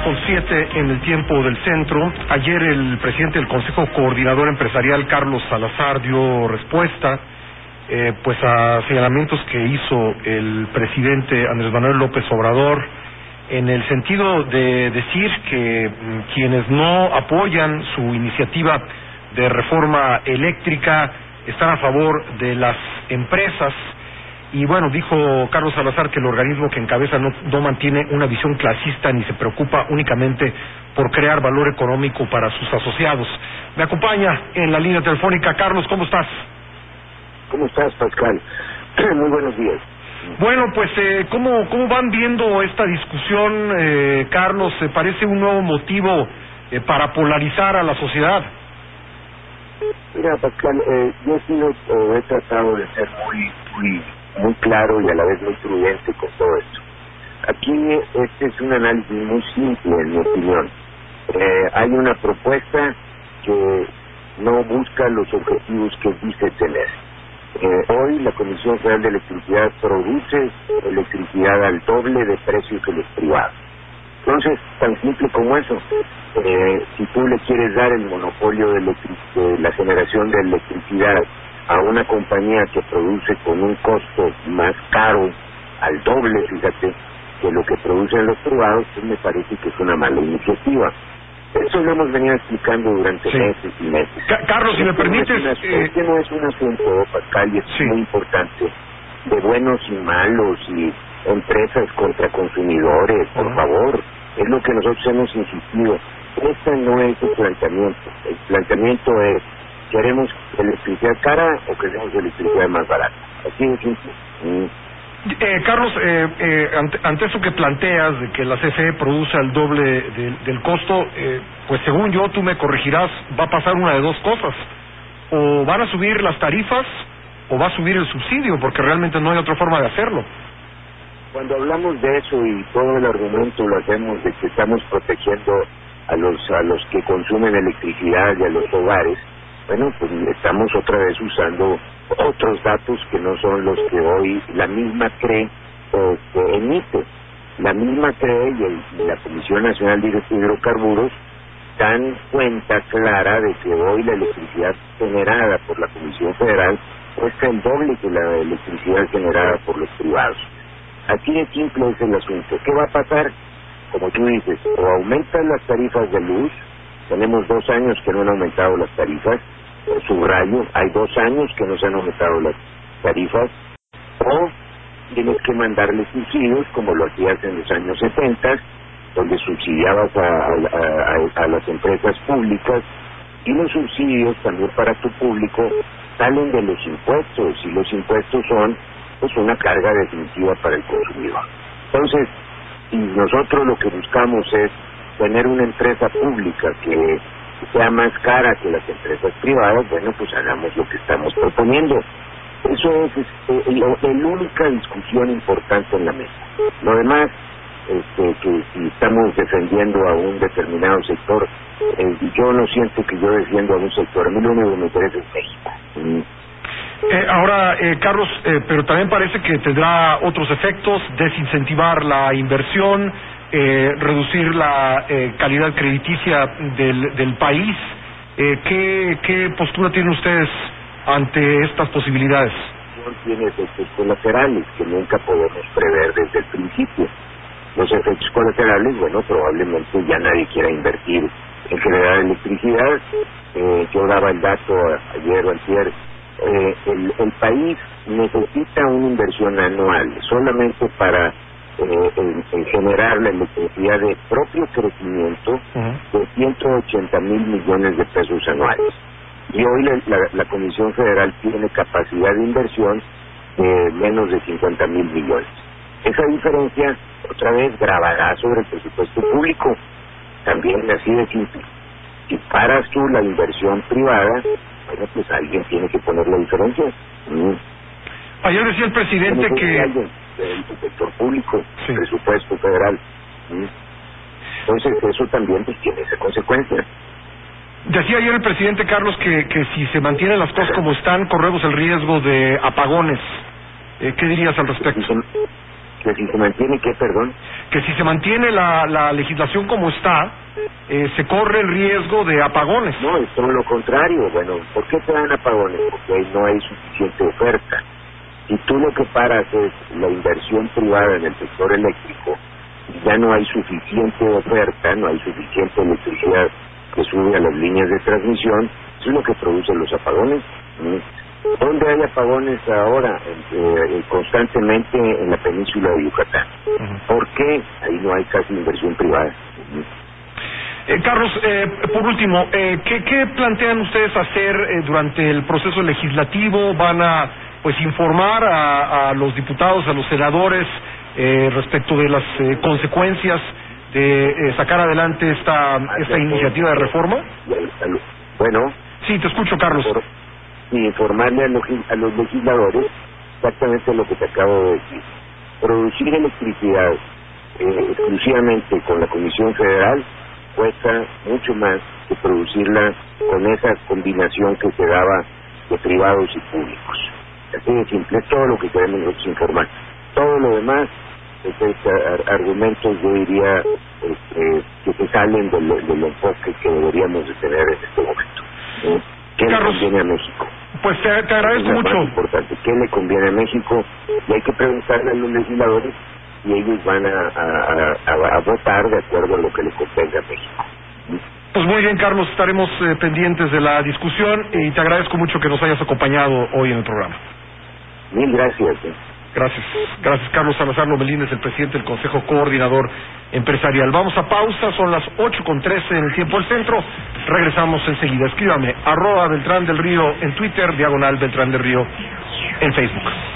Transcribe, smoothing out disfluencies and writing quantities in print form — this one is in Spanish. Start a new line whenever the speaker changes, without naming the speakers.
9:07 en el tiempo del centro. Ayer el presidente del Consejo Coordinador Empresarial, Carlos Salazar, dio respuesta pues a señalamientos que hizo el presidente Andrés Manuel López Obrador, en el sentido de decir que quienes no apoyan su iniciativa de reforma eléctrica están a favor de las empresas. Y bueno, dijo Carlos Salazar que el organismo que encabeza no mantiene una visión clasista ni se preocupa únicamente por crear valor económico para sus asociados. Me acompaña en la línea telefónica Carlos, ¿cómo estás?
¿Cómo estás, Pascal? Muy buenos días.
Bueno, pues ¿cómo van viendo esta discusión, Carlos? ¿Parece un nuevo motivo para polarizar a la sociedad?
Mira, Pascal, yo he tratado de ser muy claro y a la vez muy prudente con todo esto. Aquí este es un análisis muy simple, en mi opinión. Hay una propuesta que no busca los objetivos que dice tener. Hoy la Comisión Federal de Electricidad produce electricidad al doble de precio que los privados. Entonces, tan simple como eso. Si tú le quieres dar el monopolio de la generación de electricidad a una compañía que produce con un costo más caro, al doble, fíjate, que lo que producen los privados, pues me parece que es una mala iniciativa. Eso lo hemos venido explicando durante meses y meses.
Carlos, si me permites...
Este no es un asunto, Pascal, y es muy importante, de buenos y malos y empresas contra consumidores, por favor. Es lo que nosotros hemos insistido. Este no es el planteamiento. El planteamiento es, ¿queremos electricidad cara o queremos electricidad más barata? Así de simple.
Carlos, ante eso que planteas de que la CFE produce al doble del costo, pues según yo, tú me corregirás, va a pasar una de dos cosas: o van a subir las tarifas o va a subir el subsidio, porque realmente no hay otra forma de hacerlo.
Cuando hablamos de eso y todo el argumento lo hacemos de que estamos protegiendo a los que consumen electricidad y a los hogares, bueno, pues estamos otra vez usando otros datos que no son los que hoy la misma CRE emite. La misma CRE y la Comisión Nacional de Hidrocarburos dan cuenta clara de que hoy la electricidad generada por la Comisión Federal cuesta el doble que la electricidad generada por los privados. Así de simple es el asunto. ¿Qué va a pasar? Como tú dices, o aumentan las tarifas de luz. Tenemos 2 años que no han aumentado las tarifas. Subrayo, hay 2 años que no se han aumentado las tarifas. O tienes que mandarle subsidios, como lo hacías en los años 70, donde subsidiabas a las empresas públicas. Y los subsidios también para tu público salen de los impuestos, y los impuestos son pues una carga definitiva para el consumidor. Entonces, si nosotros lo que buscamos es tener una empresa pública que sea más cara que las empresas privadas, bueno, pues hagamos lo que estamos proponiendo. Eso es la única discusión importante en la mesa. Lo demás, que si estamos defendiendo a un determinado sector, yo no siento que yo defiendo a un sector. A mí lo único que me interesa es México.
Ahora, Carlos, pero también parece que tendrá otros efectos: desincentivar la inversión, reducir la calidad crediticia del país. ¿Qué postura tienen ustedes ante estas posibilidades?
Tiene efectos colaterales que nunca podemos prever desde el principio. Los efectos colaterales, bueno, probablemente ya nadie quiera invertir en generar electricidad. Yo daba el dato ayer o antier. El país necesita una inversión anual solamente para en generar la electricidad de propio crecimiento de 180,000 millones de pesos anuales. Y hoy la Comisión Federal tiene capacidad de inversión de menos de 50,000 millones. Esa diferencia, otra vez, gravará sobre el presupuesto público. También así de simple. Si paras tú la inversión privada, bueno, pues alguien tiene que poner la diferencia.
Ayer decía el presidente que...
Alguien, el sector público, presupuesto federal. Entonces eso también pues tiene esa consecuencia.
Decía ayer el presidente, Carlos, que si se mantienen las cosas como están, corremos el riesgo de apagones. ¿Qué dirías al respecto?
Que si se mantiene, ¿qué, perdón?
Que si se mantiene la legislación como está, se corre el riesgo de apagones.
No, es todo lo contrario. Bueno, ¿por qué te dan apagones? Porque ahí no hay suficiente oferta. Si tú lo que paras es la inversión privada en el sector eléctrico, ya no hay suficiente oferta, no hay suficiente electricidad que sube a las líneas de transmisión, eso es lo que produce los apagones. ¿Dónde hay apagones ahora? Constantemente en la península de Yucatán. ¿Por qué? Ahí no hay casi inversión privada.
Carlos, por último, ¿qué plantean ustedes hacer durante el proceso legislativo? ¿Van a informar a los diputados, a los senadores respecto de las consecuencias de sacar adelante esta iniciativa de reforma?
Bueno.
Sí, te escucho, Carlos.
Y informarle a los legisladores exactamente lo que te acabo de decir. Producir electricidad exclusivamente con la Comisión Federal cuesta mucho más que producirla con esa combinación que se daba de privados y públicos. Así de simple, es todo lo que queremos nosotros informar. Todo lo demás argumentos, yo diría, que se salen del enfoque que deberíamos de tener en este momento. ¿Qué le conviene a México?
Pues te agradezco mucho.
Más importante, ¿qué le conviene a México? Y hay que preguntarle a los legisladores y ellos van a votar de acuerdo a lo que le convenga a México.
Pues muy bien, Carlos, estaremos pendientes de la discusión y te agradezco mucho que nos hayas acompañado hoy en el programa.
Mil gracias.
Gracias, Carlos Salazar Lomelín, es el presidente del Consejo Coordinador Empresarial. Vamos a pausa, son las 8:13 en el tiempo del centro. Regresamos enseguida. Escríbame, @Beltrán del Río en Twitter, /Beltrán del Río en Facebook.